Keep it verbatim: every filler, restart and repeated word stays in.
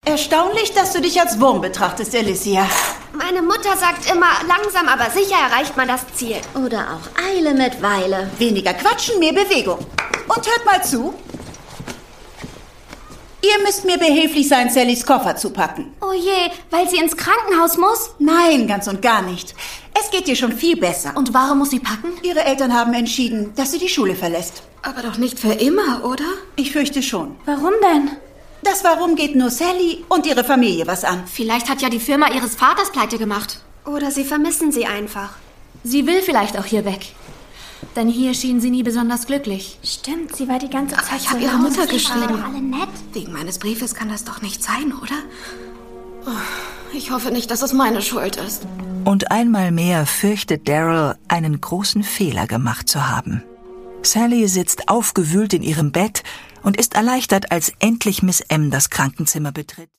Erstaunlich, dass du dich als Wurm betrachtest, Alicia. Meine Mutter sagt immer, langsam aber sicher erreicht man das Ziel. Oder auch Eile mit Weile. Weniger Quatschen, mehr Bewegung. Und hört mal zu. Ihr müsst mir behilflich sein, Sallys Koffer zu packen. Oh je, weil sie ins Krankenhaus muss? Nein, ganz und gar nicht. Es geht ihr schon viel besser. Und warum muss sie packen? Ihre Eltern haben entschieden, dass sie die Schule verlässt. Aber doch nicht für immer, oder? Ich fürchte schon. Warum denn? Das Warum geht nur Sally und ihre Familie was an. Vielleicht hat ja die Firma ihres Vaters pleite gemacht. Oder sie vermissen sie einfach. Sie will vielleicht auch hier weg. Denn hier schien sie nie besonders glücklich. Stimmt, sie war die ganze Zeit. Aber ich habe ihre Mutter Sie waren geschrieben. doch alle nett. Wegen meines Briefes kann das doch nicht sein, oder? Oh, ich hoffe nicht, dass es meine Schuld ist. Und einmal mehr fürchtet Daryl, einen großen Fehler gemacht zu haben. Sally sitzt aufgewühlt in ihrem Bett und ist erleichtert, als endlich Miss M das Krankenzimmer betritt.